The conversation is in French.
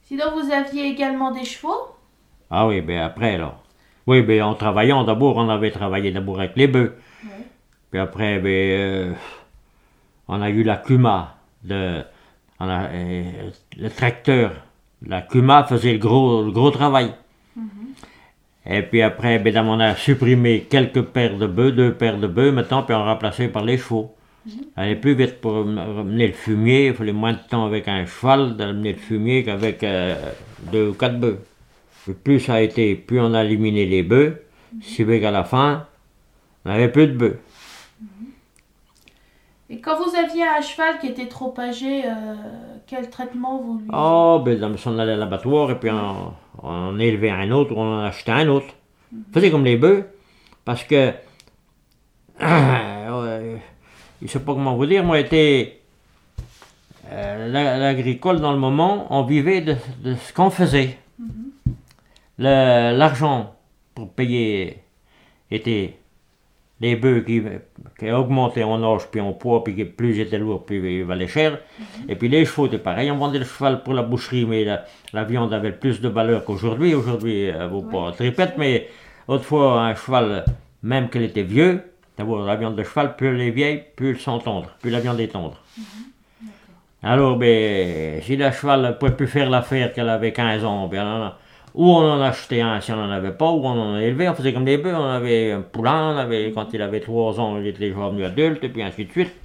Sinon, vous aviez également des chevaux? Ah oui, ben après alors. Oui, ben en travaillant d'abord, on avait travaillé d'abord avec les bœufs. Oui. Puis après, ben, on a eu la Cuma. Le tracteur. La Cuma faisait le gros travail. Mhm. Et puis après, ben, on a supprimé quelques paires de bœufs, deux paires de bœufs maintenant, puis on a remplacé par les chevaux. Mhm. Aller plus vite pour mener le fumier, il fallait moins de temps avec un cheval d'amener le fumier qu'avec deux ou quatre bœufs. Et plus ça a été, plus on a éliminé les bœufs, si bien qu'à la fin, on n'avait plus de bœufs. Et quand vous aviez un cheval qui était trop âgé, quel traitement vous lui... Oh, ben, on allait à l'abattoir et puis on élevait un autre, ou on en achetait un autre. On faisait comme les bœufs, parce que, je sais pas comment vous dire, moi, était l'agricole dans le moment, on vivait de ce qu'on faisait. Mhm. L'argent pour payer était les bœufs qui augmentaient en âge puis en poids, puis plus ils étaient lourds, plus ils valaient cher. Et puis les chevaux, c'était pareil. On vendait le cheval pour la boucherie, mais la viande avait plus de valeur qu'aujourd'hui. Aujourd'hui, elle ne vaut Oui, pas c'est tripette, sûr. mais autrefois, un cheval, même qu'il était vieux, d'abord la viande de cheval, plus elle est vieille, plus ils sont tendres, plus la viande est tendre. D'accord. Alors, ben, si la cheval ne pouvait plus faire l'affaire qu'elle avait 15 ans, ben, ou on en achetait un si on n'en avait pas, ou on en élevait, on faisait comme des bœufs, on avait un poulain, quand il avait 3 ans, il était déjà devenu adulte, et puis ainsi de suite.